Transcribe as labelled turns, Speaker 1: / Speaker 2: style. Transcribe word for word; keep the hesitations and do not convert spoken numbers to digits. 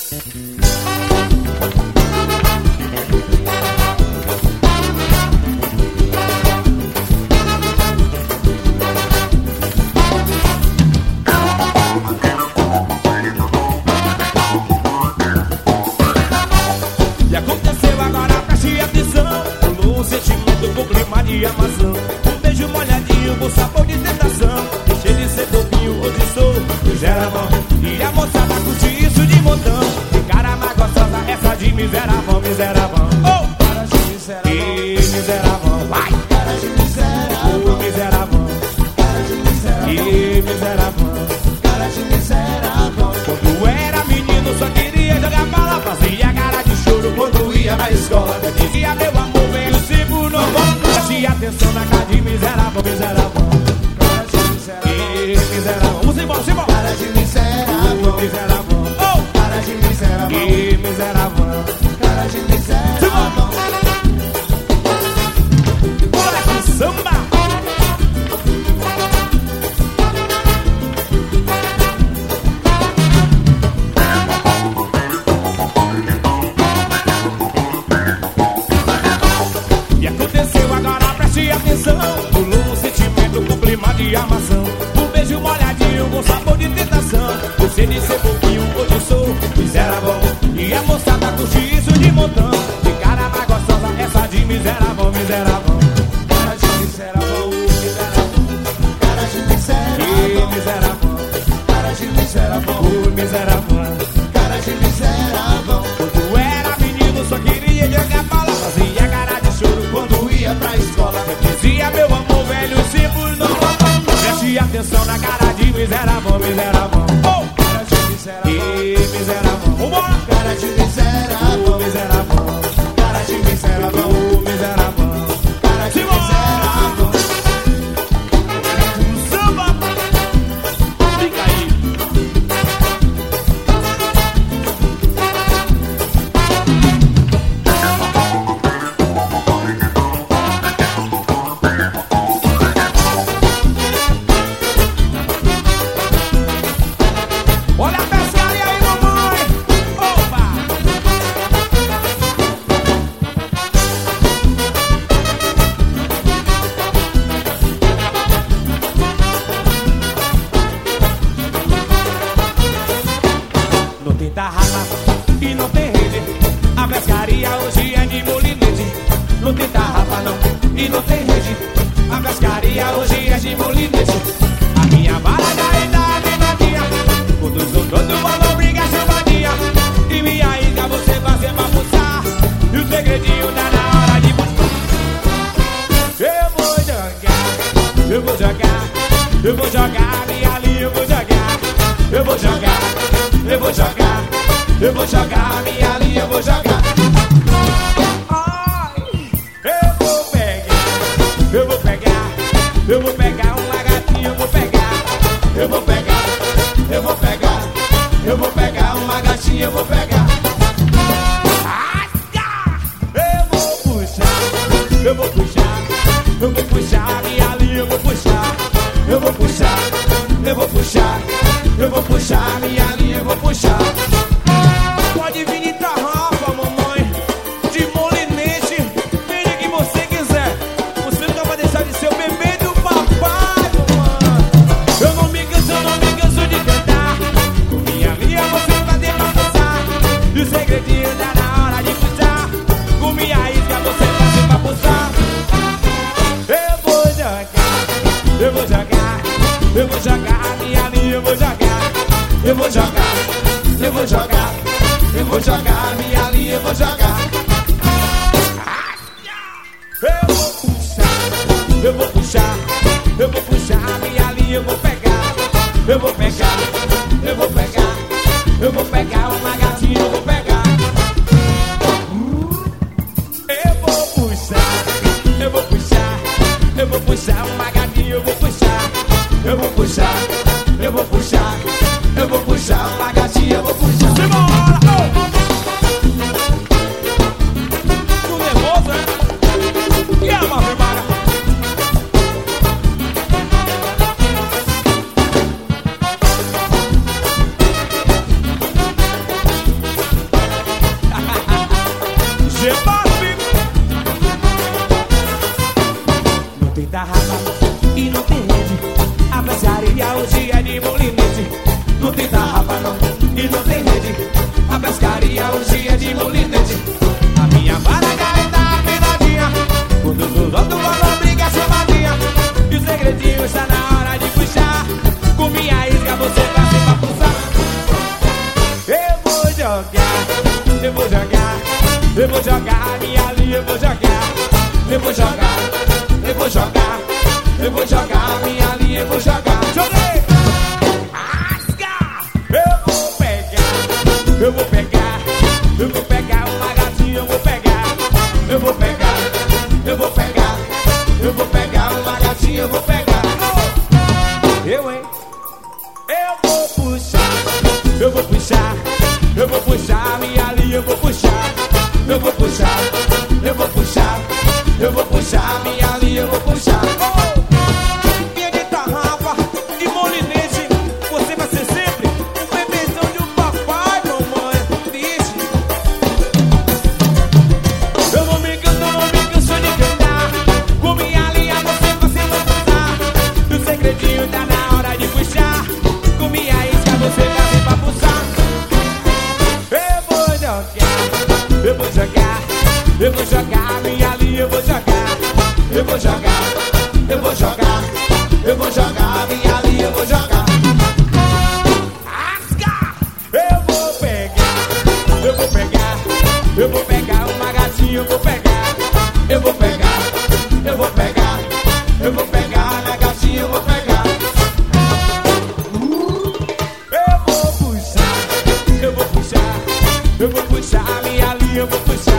Speaker 1: E aconteceu agora, preste atenção. Pulou um sentimento com clima de amação. Um beijo molhadinho com sabor de tentação. Cheio de ser bobinho, hoje sou do Geravão. E a moçada curte isso de montão. Que cara mais gostosa, essa de miseravão, miseravão. Oh!
Speaker 2: Cara de miseravão.
Speaker 1: E miseravão, vai!
Speaker 2: Cara de miseravão.
Speaker 1: Oh, miseravão.
Speaker 2: Cara de miseravão.
Speaker 1: E miseravão.
Speaker 2: Cara de miseravão.
Speaker 1: Quando era menino só queria jogar bola. Fazia cara de choro quando ia na escola. Dizia meu amor, vem o cinco no bom. Preste atenção na cara de miserável, miserável.
Speaker 2: Cara de miseravão.
Speaker 1: E miserável. Vamos embora, vamos embora.
Speaker 2: Cara de miserável.
Speaker 1: Miserável. Oh!
Speaker 2: Cara de miserável.
Speaker 1: E miserável.
Speaker 2: Cara de miserável.
Speaker 1: Bora com samba. E aconteceu agora, preste atenção. Pulou um sentimento com clima de amação. Um beijo molhadinho com sabor de tentação. Você de ser pouquinho, hoje sou miserável. E a moçada curte isso de montão. De cara mais gostosa, essa de miserável, miserável.
Speaker 2: Cara de miserável. Cara de miserável.
Speaker 1: E miserável.
Speaker 2: Cara de miserável.
Speaker 1: O miserável.
Speaker 2: Cara de miserável.
Speaker 1: Quando era menino só queria jogar bola. Fazia cara de choro quando ia pra escola. Dizia meu amor velho, simples não volta. Preste atenção na cara de miserável, miserável. Oh!
Speaker 2: Cara de miserável.
Speaker 1: E miserável. Vambora!
Speaker 2: Cara de miserável.
Speaker 1: O miserável.
Speaker 2: Cara de miserável.
Speaker 1: O miserável.
Speaker 2: Cara de miserável.
Speaker 1: Samba! Fica aí. Olha a pescaria aí, mamãe! Opa! Não tem tarrafa e não tem rede. A pescaria hoje é de molinete. Não tem tarrafa não e não tem rede. A pescaria hoje é de molinete. A minha vara já ainda é minadinha. Quando os outros vão brigar chamadinha. E minha isca você fazer pra puxar. E o segredinho tá na hora de buscar. Eu vou jogar, eu vou jogar, eu vou jogar minha linha, eu vou jogar, eu vou jogar, eu vou jogar, eu vou jogar minha linha, eu vou jogar. Ai, eu vou pegar, eu vou pegar, eu vou pegar um lagartinho, eu vou pegar, eu vou pegar, eu vou pegar, eu vou pegar uma gatinha, eu vou pegar. Eu vou puxar, eu vou puxar, eu vou puxar minha linha, eu vou puxar, eu vou puxar, eu vou puxar, eu vou puxar minha linha, eu vou puxar. Pode vir de tarrafa, mamãe, de molinete, vende o que você quiser. Você nunca vai deixar de ser o bebê do papai, mamãe. Eu não me canso, eu não me canso de cantar. Com minha linha você vai ter pra puxar. E o segredinho tá na hora de puxar. Com minha isca você vai ter pra puxar. Eu vou jogar, eu vou jogar, eu vou jogar minha linha, eu vou jogar, eu vou jogar, eu vou jogar, eu vou jogar minha linha, eu vou jogar. Eu vou puxar, eu vou puxar, eu vou puxar minha linha, eu vou pegar, eu vou pegar, eu vou pegar, eu vou pegar uma gatinha, eu vou pegar. Eu vou puxar, eu vou puxar, eu vou puxar uma gatinha, eu vou puxar, eu vou puxar, eu vou puxar, eu vou puxar uma gatinha, eu vou puxar. Simbora! Tô nervoso, é? E a Marvel Mara? tarrafa e não tem rede. A pescaria hoje é de molinete. Não tem tarrafa não e não tem rede. A pescaria hoje é de molinete. A minha vara galera afiladinha, quando os outros vão brigar a chamadinha. E o segredinho está na hora de puxar. Com minha isca você vai se papuzar. Eu vou jogar, eu vou jogar, eu vou jogar minha linha, eu vou jogar. Eu vou jogar, eu vou jogar, eu vou jogar minha linha, eu vou jogar. Joguei! Asca! Eu vou pegar, eu vou pegar, eu vou pegar uma gatinha, eu vou pegar. Eu vou pegar, eu vou pegar, eu vou pegar uma gatinha, eu vou pegar. Eu, hein? Eu vou puxar, eu vou puxar, eu vou puxar minha linha, eu vou puxar. Eu vou puxar, eu vou puxar, eu vou puxar minha linha, eu vou puxar. Oh! Minha de tarrafa e molinete, você vai ser sempre um bebezão de um papai, mamãe. Deixe. Eu não me canso, eu não me canso de cantar. Com minha linha você vai se papuzar. O segredinho tá na hora de puxar. Com minha isca você vai se papuzar. Eu vou jogar, eu vou jogar, eu vou jogar minha linha, eu vou jogar. Eu vou jogar, eu vou jogar, eu vou jogar minha linha, eu vou jogar. Asca! Eu vou pegar, eu vou pegar, eu vou pegar uma gatinha, eu vou pegar. Eu vou pegar, eu vou pegar, eu vou pegar na gatinha, eu vou pegar. Eu vou puxar, eu vou puxar, eu vou puxar minha linha, eu vou puxar.